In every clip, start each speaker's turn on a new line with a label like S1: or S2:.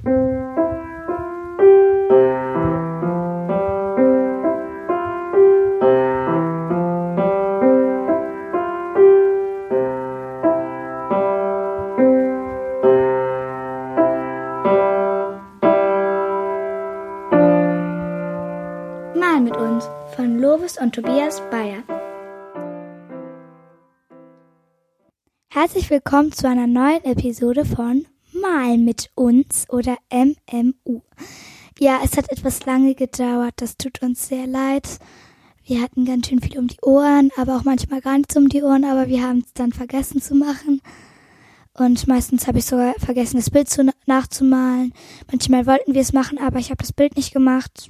S1: Mal mit uns von Lovis und Tobias Bayer. Herzlich willkommen zu einer neuen Episode von Mal mit uns oder MMU. Ja, es hat etwas lange gedauert, das tut uns sehr leid. Wir hatten ganz schön viel um die Ohren, aber auch manchmal gar nichts um die Ohren, aber wir haben es dann vergessen zu machen. Und meistens habe ich sogar vergessen, das Bild nachzumalen. Manchmal wollten wir es machen, aber ich habe das Bild nicht gemacht.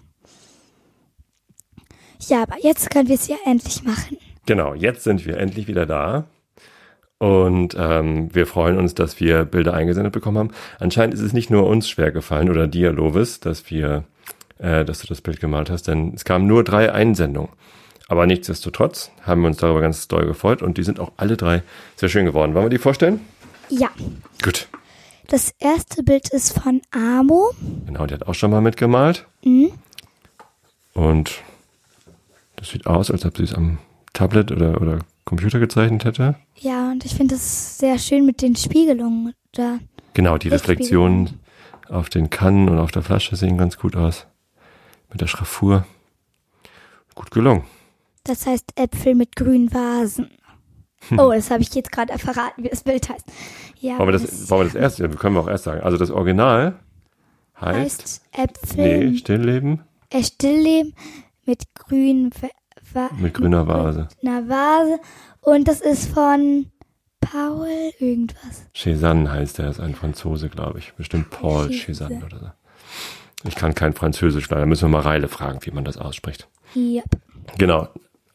S1: Ja, aber jetzt können wir es ja endlich machen.
S2: Genau, jetzt sind wir endlich wieder da. Und wir freuen uns, dass wir Bilder eingesendet bekommen haben. Anscheinend ist es nicht nur uns schwer gefallen oder dir, Lovis, dass du das Bild gemalt hast, denn es kamen nur 3 Einsendungen. Aber nichtsdestotrotz haben wir uns darüber ganz doll gefreut und die sind auch alle 3 sehr schön geworden. Wollen wir die vorstellen?
S1: Ja.
S2: Gut.
S1: Das erste Bild ist von Amo.
S2: Genau, die hat auch schon mal mitgemalt.
S1: Mhm.
S2: Und das sieht aus, als ob sie es am Tablet oder Computer gezeichnet hätte.
S1: Ja, und ich finde es sehr schön mit den Spiegelungen da.
S2: Genau, die Reflexionen auf den Kannen und auf der Flasche sehen ganz gut aus. Mit der Schraffur. Gut gelungen.
S1: Das heißt Äpfel mit grünen Vasen. Oh, das habe ich jetzt gerade verraten, wie das Bild heißt. Ja,
S2: wollen wir das erst, können wir auch erst sagen. Also das Original heißt
S1: Äpfel.
S2: Stillleben.
S1: Stillleben mit grünen
S2: mit grüner Vase.
S1: Mit einer Vase. Und das ist von Paul irgendwas.
S2: Cézanne heißt er, ist ein Franzose, glaube ich. Bestimmt Paul Cézanne oder so. Ich kann kein Französisch, leider müssen wir mal Reile fragen, wie man das ausspricht.
S1: Ja.
S2: Genau.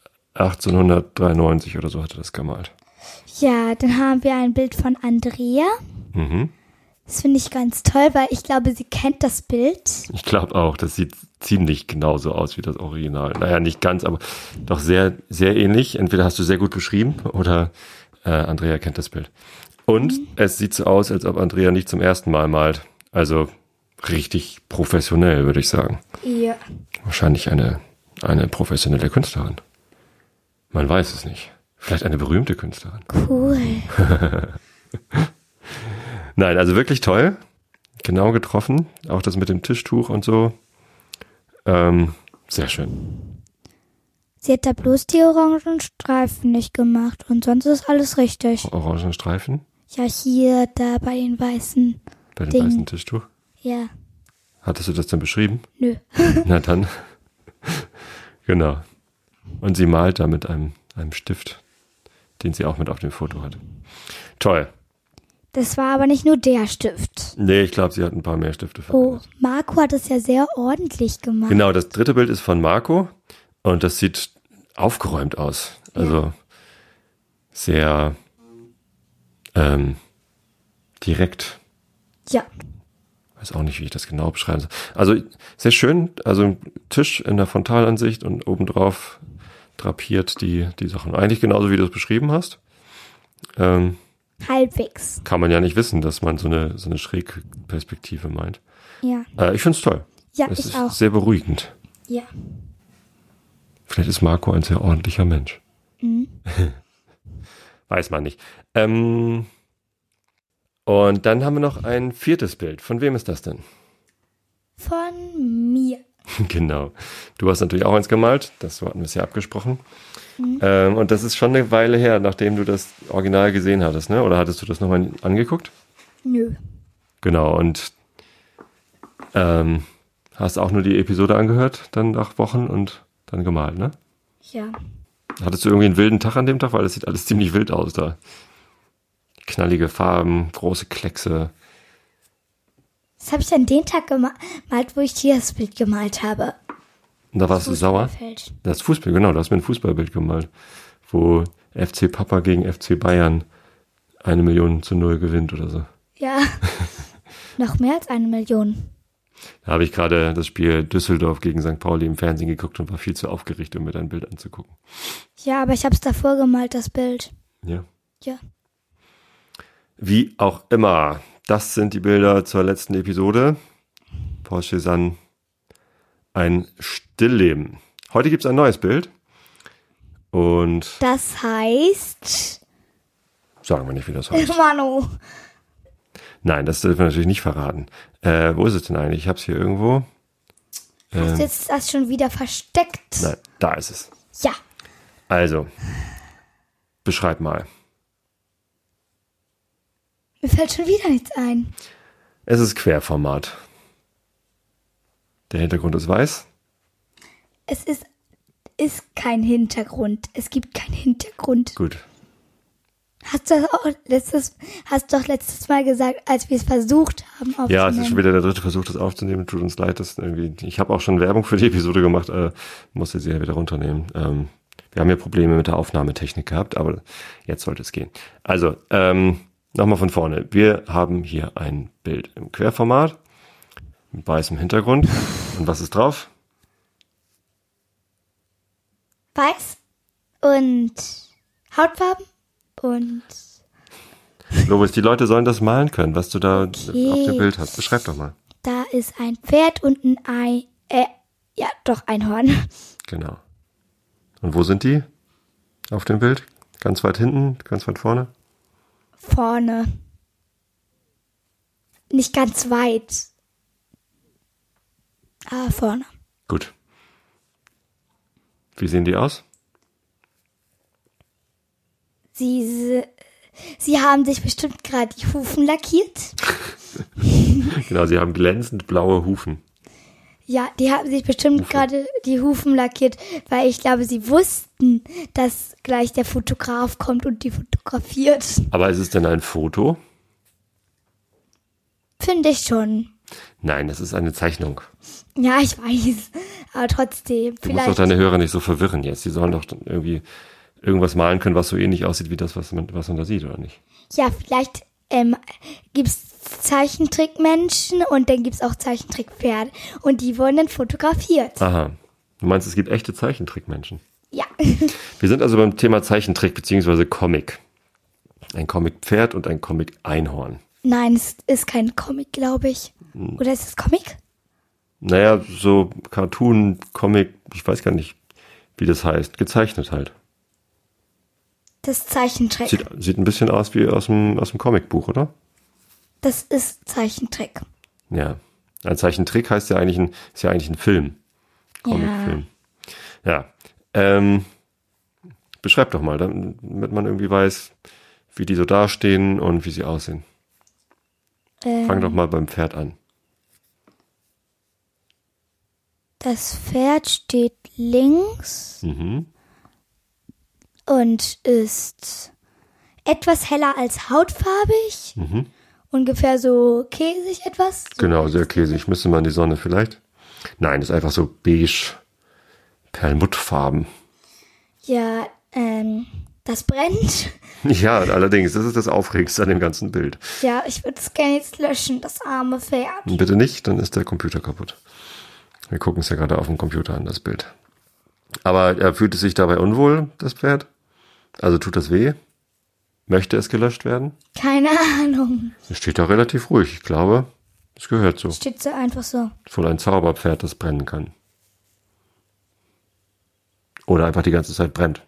S2: 1893 oder so hat er das gemalt.
S1: Ja, dann haben wir ein Bild von Andrea.
S2: Mhm.
S1: Das finde ich ganz toll, weil ich glaube, sie kennt das Bild.
S2: Ich glaube auch, das sieht ziemlich genauso aus wie das Original. Naja, nicht ganz, aber doch sehr, sehr ähnlich. Entweder hast du sehr gut beschrieben oder Andrea kennt das Bild. Und es sieht so aus, als ob Andrea nicht zum ersten Mal malt. Also richtig professionell, würde ich sagen.
S1: Ja.
S2: Wahrscheinlich eine professionelle Künstlerin. Man weiß es nicht. Vielleicht eine berühmte Künstlerin.
S1: Cool.
S2: Nein, also wirklich toll. Genau getroffen. Auch das mit dem Tischtuch und so. Sehr schön.
S1: Sie hat da bloß die orangen Streifen nicht gemacht und sonst ist alles richtig.
S2: Orangen Streifen?
S1: Ja, hier, da bei den weißen
S2: Bei dem weißen Tischtuch?
S1: Ja.
S2: Hattest du das denn beschrieben?
S1: Nö.
S2: Na dann. Genau. Und sie malt da mit einem Stift, den sie auch mit auf dem Foto hat. Toll.
S1: Das war aber nicht nur der Stift.
S2: Nee, ich glaube, sie hat ein paar mehr Stifte verwendet.
S1: Oh, Marco hat es ja sehr ordentlich gemacht.
S2: Genau, das dritte Bild ist von Marco und das sieht aufgeräumt aus. Also sehr direkt.
S1: Ja.
S2: Weiß auch nicht, wie ich das genau beschreiben soll. Also sehr schön, also ein Tisch in der Frontalansicht und obendrauf drapiert die Sachen. Eigentlich genauso, wie du es beschrieben hast.
S1: Halbwegs.
S2: Kann man ja nicht wissen, dass man so eine Schrägperspektive meint.
S1: Ja.
S2: Ich finde es toll.
S1: Ja,
S2: es
S1: ich
S2: ist
S1: auch.
S2: Sehr beruhigend.
S1: Ja.
S2: Vielleicht ist Marco ein sehr ordentlicher Mensch.
S1: Mhm.
S2: Weiß man nicht. Und dann haben wir noch ein 4. Bild. Von wem ist das denn?
S1: Von mir.
S2: Genau. Du hast natürlich auch eins gemalt. Das hatten wir es ja abgesprochen. Und das ist schon eine Weile her, nachdem du das Original gesehen hattest, ne? Oder hattest du das nochmal angeguckt?
S1: Nö.
S2: Genau. Und hast auch nur die Episode angehört, dann nach Wochen und dann gemalt, ne?
S1: Ja.
S2: Hattest du irgendwie einen wilden Tag an dem Tag? Weil das sieht alles ziemlich wild aus da. Knallige Farben, große Kleckse.
S1: Das habe ich an den Tag gemalt, wo ich hier das Bild gemalt habe.
S2: Und da warst du sauer? Das Fußball, genau, du hast mir ein Fußballbild gemalt, wo FC Papa gegen FC Bayern 1.000.000-0 gewinnt oder so.
S1: Ja, noch mehr als 1 Million.
S2: Da habe ich gerade das Spiel Düsseldorf gegen St. Pauli im Fernsehen geguckt und war viel zu aufgeregt, um mir dein Bild anzugucken.
S1: Ja, aber ich habe es davor gemalt, das Bild.
S2: Ja.
S1: Ja.
S2: Wie auch immer, das sind die Bilder zur letzten Episode. Porsche Cézanne ein Stillleben. Heute gibt es ein neues Bild. Und
S1: das heißt...
S2: Sagen wir nicht, wie das heißt.
S1: Manu.
S2: Nein, das dürfen wir natürlich nicht verraten. Wo ist es denn eigentlich? Ich habe es hier irgendwo.
S1: Hast du jetzt das schon wieder versteckt?
S2: Nein, da ist es.
S1: Ja.
S2: Also, beschreib mal.
S1: Mir fällt schon wieder nichts ein.
S2: Es ist Querformat. Der Hintergrund ist weiß.
S1: Es ist kein Hintergrund. Es gibt keinen Hintergrund.
S2: Gut.
S1: Hast du doch letztes Mal gesagt, als wir es versucht haben aufzunehmen.
S2: Ja, es ist schon wieder der dritte Versuch, das aufzunehmen. Tut uns leid, dass irgendwie. Ich habe auch schon Werbung für die Episode gemacht, musste sie ja wieder runternehmen. Wir haben ja Probleme mit der Aufnahmetechnik gehabt, aber jetzt sollte es gehen. Also, nochmal von vorne. Wir haben hier ein Bild im Querformat mit weißem Hintergrund. Und was ist drauf?
S1: Weiß und Hautfarben und...
S2: Lovis, die Leute sollen das malen können, was du da auf dem Bild hast. Beschreib doch mal.
S1: Da ist ein Pferd und ein Einhorn.
S2: Genau. Und wo sind die auf dem Bild? Ganz weit hinten, ganz weit vorne?
S1: Vorne. Nicht ganz weit. Aber vorne.
S2: Gut. Wie sehen die aus?
S1: Sie haben sich bestimmt gerade die Hufen lackiert.
S2: Genau, sie haben glänzend blaue Hufen.
S1: Ja, die haben sich bestimmt gerade die Hufen lackiert, weil ich glaube, sie wussten, dass gleich der Fotograf kommt und die fotografiert.
S2: Aber ist es denn ein Foto?
S1: Finde ich schon.
S2: Nein, das ist eine Zeichnung.
S1: Ja, ich weiß. Aber trotzdem.
S2: Du musst doch deine Hörer nicht so verwirren jetzt. Die sollen doch irgendwie irgendwas malen können, was so ähnlich aussieht wie das, was man da sieht, oder nicht?
S1: Ja, vielleicht gibt's Zeichentrickmenschen und dann gibt's auch Zeichentrickpferde. Und die wurden dann fotografiert.
S2: Aha. Du meinst, es gibt echte Zeichentrickmenschen?
S1: Ja.
S2: Wir sind also beim Thema Zeichentrick bzw. Comic. Ein Comic-Pferd und ein Comic-Einhorn.
S1: Nein, es ist kein Comic, glaube ich. Oder ist es Comic?
S2: Naja, so Cartoon, Comic, ich weiß gar nicht, wie das heißt. Gezeichnet halt.
S1: Das Zeichentrick.
S2: Sieht ein bisschen aus wie aus dem Comicbuch, oder?
S1: Das ist Zeichentrick.
S2: Ja. Ein Zeichentrick heißt ja eigentlich ein Film. Comicfilm. Ja. Beschreib doch mal, damit man irgendwie weiß, wie die so dastehen und wie sie aussehen. Fang doch mal beim Pferd an.
S1: Das Pferd steht links und ist etwas heller als hautfarbig. Ungefähr so käsig etwas.
S2: Genau, sehr käsig. Müsste man in die Sonne vielleicht? Nein, ist einfach so beige, perlmuttfarben.
S1: Ja, das brennt.
S2: Ja, allerdings, das ist das Aufregendste an dem ganzen Bild.
S1: Ja, ich würde es gerne jetzt löschen, das arme Pferd.
S2: Bitte nicht, dann ist der Computer kaputt. Wir gucken es ja gerade auf dem Computer an, das Bild. Aber fühlt es sich dabei unwohl, das Pferd? Also tut das weh? Möchte es gelöscht werden?
S1: Keine Ahnung.
S2: Es steht da relativ ruhig. Ich glaube, es gehört so.
S1: Steht so einfach so.
S2: Es ist wohl ein Zauberpferd, das brennen kann. Oder einfach die ganze Zeit brennt.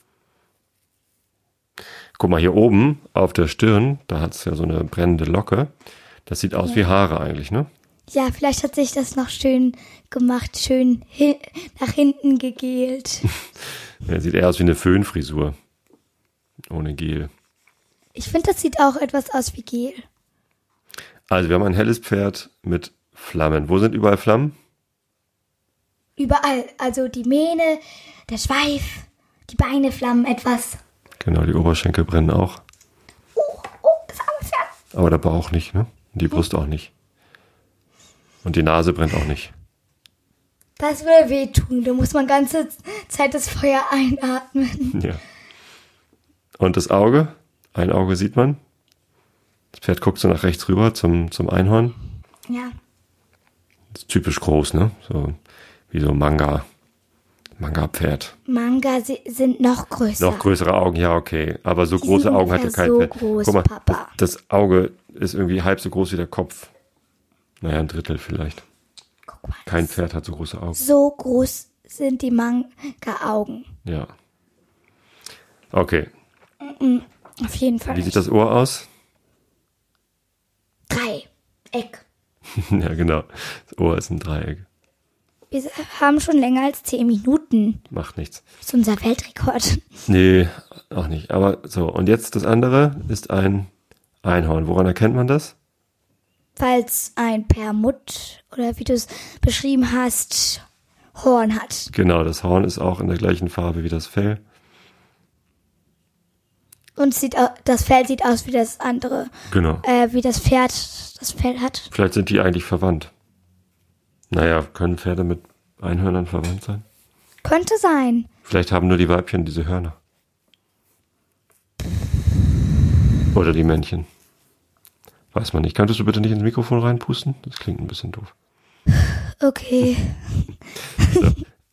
S2: Guck mal, hier oben auf der Stirn, da hat es ja so eine brennende Locke. Das sieht aus wie Haare eigentlich, ne?
S1: Ja, vielleicht hat sich das noch schön gemacht, schön nach hinten gegelt.
S2: Ja, sieht eher aus wie eine Föhnfrisur. Ohne Gel.
S1: Ich finde, das sieht auch etwas aus wie Gel.
S2: Also wir haben ein helles Pferd mit Flammen. Wo sind überall Flammen?
S1: Überall. Also die Mähne, der Schweif, die Beine flammen etwas.
S2: Genau, die Oberschenkel brennen auch.
S1: Das arme Pferd.
S2: Aber der Bauch nicht, ne? Und die Brust auch nicht. Und die Nase brennt auch nicht.
S1: Das würde wehtun. Da muss man ganze Zeit das Feuer einatmen.
S2: Ja. Und das Auge? Ein Auge sieht man. Das Pferd guckt so nach rechts rüber zum Einhorn.
S1: Ja.
S2: Das ist typisch groß, ne? So wie so Manga-Pferd.
S1: Manga sind noch größer.
S2: Noch größere Augen, ja, okay. Aber so
S1: Die
S2: große
S1: sind
S2: Augen hat ja
S1: ungefähr
S2: kein
S1: so
S2: Pferd.
S1: groß,
S2: Guck mal,
S1: Papa.
S2: das Auge ist irgendwie halb so groß wie der Kopf. Naja, ein Drittel vielleicht.
S1: Guck mal.
S2: Kein Pferd hat so große Augen.
S1: So groß sind die Manga-Augen.
S2: Ja. Okay.
S1: Auf jeden Fall.
S2: Wie sieht das Ohr aus?
S1: Dreieck.
S2: Ja, genau. Das Ohr ist ein Dreieck.
S1: Wir haben schon länger als 10 Minuten.
S2: Macht nichts.
S1: Das ist unser Weltrekord.
S2: Nee, auch nicht. Aber so, und jetzt das andere ist ein Einhorn. Woran erkennt man das?
S1: Weil es ein Permut oder wie du es beschrieben hast, Horn hat.
S2: Genau, das Horn ist auch in der gleichen Farbe wie das Fell.
S1: Und das Fell sieht aus wie das andere,
S2: Genau.
S1: wie das Pferd das Fell hat.
S2: Vielleicht sind die eigentlich verwandt. Naja, können Pferde mit Einhörnern verwandt sein?
S1: Könnte sein.
S2: Vielleicht haben nur die Weibchen diese Hörner. Oder die Männchen. Weiß man nicht. Könntest du bitte nicht ins Mikrofon reinpusten? Das klingt ein bisschen doof.
S1: Okay.
S2: So.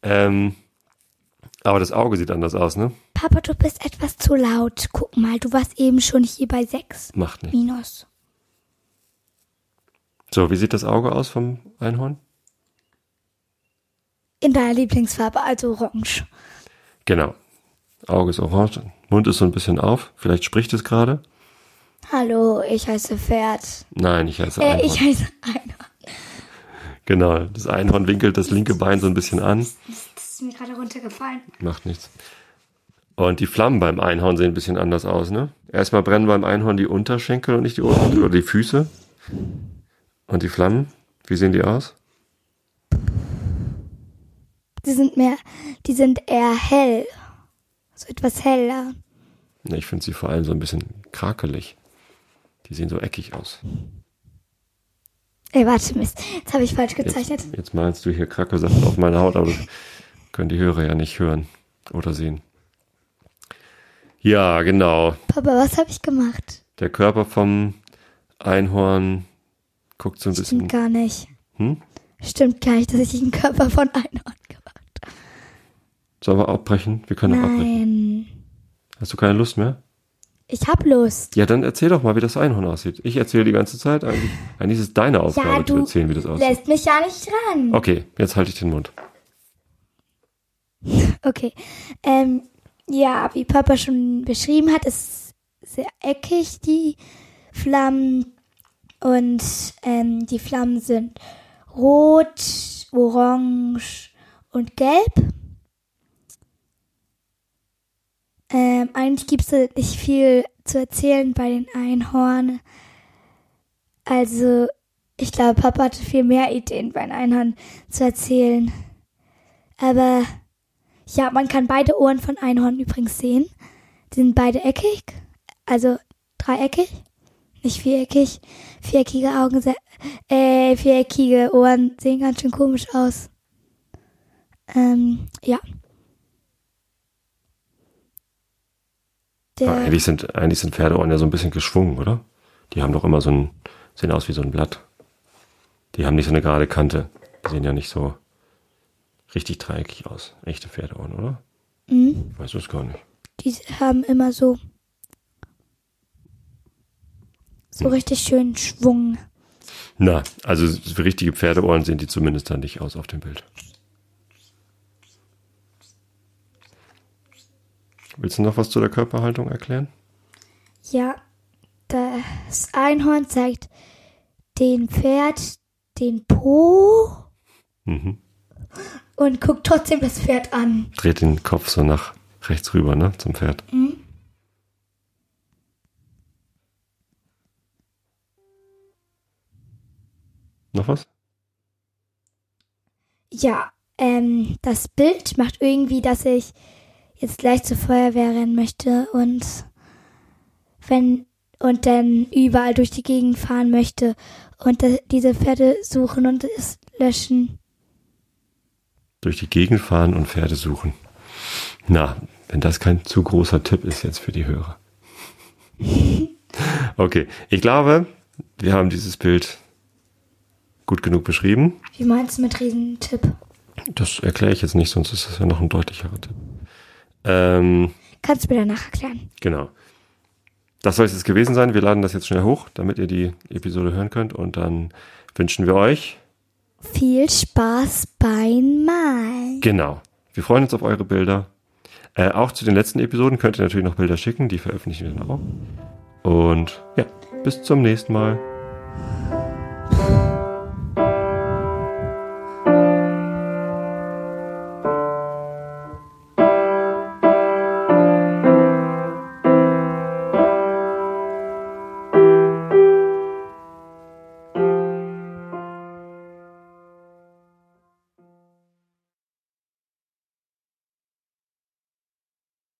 S2: Aber das Auge sieht anders aus, ne?
S1: Papa, du bist etwas zu laut. Guck mal, du warst eben schon hier bei 6
S2: Macht nicht.
S1: minus.
S2: So, wie sieht das Auge aus vom Einhorn?
S1: In deiner Lieblingsfarbe, also orange.
S2: Genau. Auge ist orange, Mund ist so ein bisschen auf. Vielleicht spricht es gerade.
S1: Hallo, ich heiße Pferd.
S2: Nein, ich heiße Einhorn.
S1: Ich heiße Einhorn.
S2: Genau, das Einhorn winkelt das linke Bein so ein bisschen an.
S1: Das ist mir gerade runtergefallen.
S2: Macht nichts. Und die Flammen beim Einhorn sehen ein bisschen anders aus, ne? Erstmal brennen beim Einhorn die Unterschenkel und nicht die Ohren oder die Füße. Und die Flammen, wie sehen die aus?
S1: Die sind eher hell. So etwas heller.
S2: Ne, ich finde sie vor allem so ein bisschen krakelig. Die sehen so eckig aus.
S1: Ey, warte, Mist. Jetzt habe ich falsch gezeichnet.
S2: Jetzt malst du hier Krackelsachen auf meine Haut, aber das können die Hörer ja nicht hören oder sehen. Ja, genau.
S1: Papa, was habe ich gemacht?
S2: Der Körper vom Einhorn guckt so ein bisschen.
S1: Stimmt gar nicht.
S2: Hm?
S1: Stimmt gar nicht, dass ich den Körper von Einhorn gemacht habe.
S2: Sollen wir abbrechen? Wir können auch abbrechen.
S1: Nein.
S2: Hast du keine Lust mehr?
S1: Ich hab Lust.
S2: Ja, dann erzähl doch mal, wie das Einhorn aussieht. Ich erzähle die ganze Zeit. Eigentlich ist es deine Aufgabe zu erzählen, wie das aussieht.
S1: Lässt mich ja nicht dran.
S2: Okay, jetzt halte ich den Mund.
S1: Okay. Ja, wie Papa schon beschrieben hat, ist sehr eckig, die Flammen. Und die Flammen sind rot, orange und gelb. Eigentlich gibt es nicht viel zu erzählen bei den Einhorn. Also, ich glaube, Papa hatte viel mehr Ideen bei den Einhorn zu erzählen. Aber, ja, man kann beide Ohren von Einhorn übrigens sehen. Die sind beide eckig, also dreieckig, nicht viereckig. Viereckige Ohren sehen ganz schön komisch aus. Ja.
S2: Eigentlich sind Pferdeohren ja so ein bisschen geschwungen, oder? Die haben doch immer sehen aus wie so ein Blatt. Die haben nicht so eine gerade Kante. Die sehen ja nicht so richtig dreieckig aus. Echte Pferdeohren, oder?
S1: Mhm.
S2: Ich weiß es gar nicht.
S1: Die haben immer so richtig schön Schwung.
S2: Na, also für richtige Pferdeohren sehen die zumindest dann nicht aus auf dem Bild. Willst du noch was zu der Körperhaltung erklären?
S1: Ja, das Einhorn zeigt dem Pferd den Po und guckt trotzdem das Pferd an.
S2: Dreht den Kopf so nach rechts rüber, ne, zum Pferd.
S1: Mhm.
S2: Noch was?
S1: Ja, das Bild macht irgendwie, dass ich jetzt gleich zur Feuerwehr rennen möchte und dann überall durch die Gegend fahren möchte und diese Pferde suchen und es löschen.
S2: Durch die Gegend fahren und Pferde suchen. Na, wenn das kein zu großer Tipp ist jetzt für die Hörer. Okay, ich glaube, wir haben dieses Bild gut genug beschrieben.
S1: Wie meinst du mit Riesentipp?
S2: Das erkläre ich jetzt nicht, sonst ist das ja noch ein deutlicherer Tipp.
S1: Kannst du mir danach erklären.
S2: Genau. Das soll es jetzt gewesen sein. Wir laden das jetzt schnell hoch, damit ihr die Episode hören könnt. Und dann wünschen wir euch
S1: viel Spaß beim Malen.
S2: Genau. Wir freuen uns auf eure Bilder. Auch zu den letzten Episoden könnt ihr natürlich noch Bilder schicken, die veröffentlichen wir dann auch. Und ja, bis zum nächsten Mal.